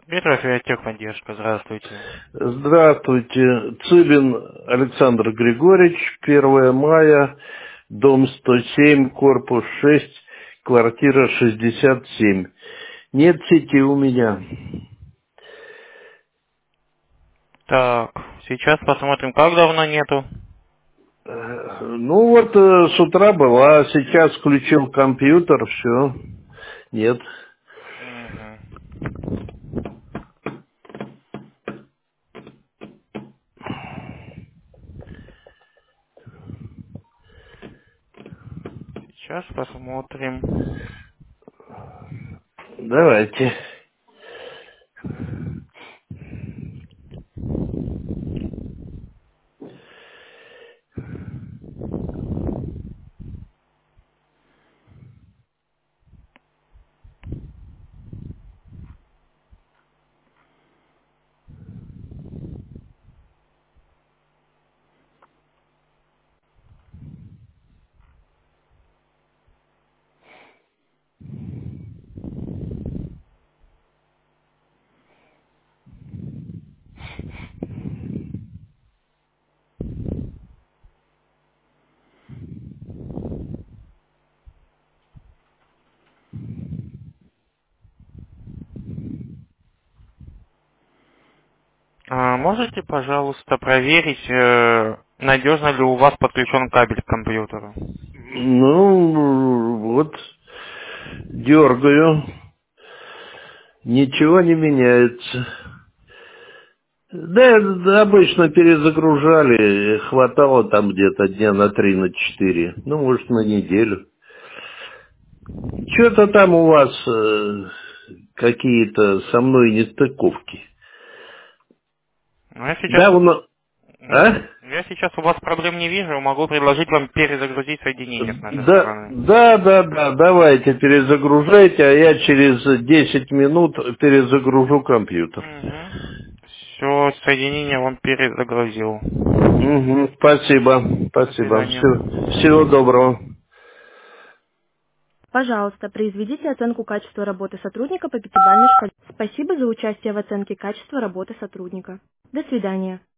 Микрофон, техподдержка, здравствуйте. Здравствуйте. Цыбин Александр Григорьевич, 1 мая, дом 107, корпус 6, квартира 67. Нет сети у меня. Так, сейчас посмотрим, как давно нету. Ну вот с утра была, сейчас включил компьютер, все. Нет. Мгм. Сейчас посмотрим. Давайте. Можете, пожалуйста, проверить, надежно ли у вас подключен кабель к компьютеру? Ну, вот дергаю. Ничего не меняется. Да, обычно перезагружали, хватало там где-то дня на 3, на 4, ну, может, на неделю. Что-то там у вас какие-то со мной нестыковки. Ну, Давно, а? я сейчас у вас проблем не вижу, могу предложить вам перезагрузить соединение с нашей Да, стороны. давайте перезагружайте, а я через 10 минут перезагружу компьютер. Все, соединение вам перезагрузил. Угу, спасибо, До спасибо. свидания. Всего доброго. Пожалуйста, произведите оценку качества работы сотрудника по пятибалльной шкале. Спасибо за участие в оценке качества работы сотрудника. До свидания.